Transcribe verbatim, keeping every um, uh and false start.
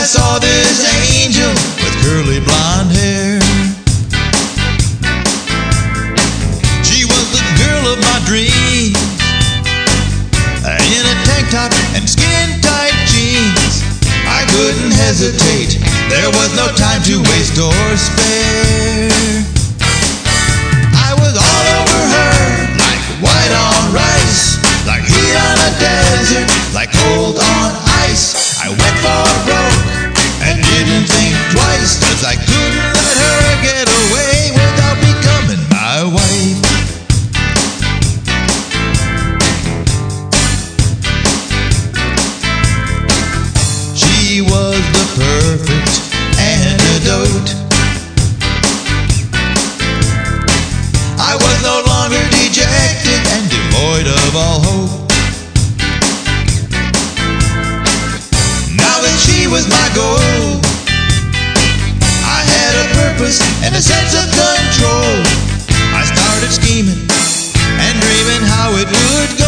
I saw this angel with curly blonde hair. She was the girl of my dreams, in a tank top and skin-tight jeans. I couldn't hesitate, there was no time to waste or spare. I was all over her, like white on rice, like heat on a desert, like cold on ice. I went for broke and didn't think twice, 'cause I couldn't let her get away without becoming my wife. She was the perfect antidote. I was no longer dejected and devoid of all hope. Now that she was my goal, I had a purpose and a sense of control. I started scheming and dreaming how it would go.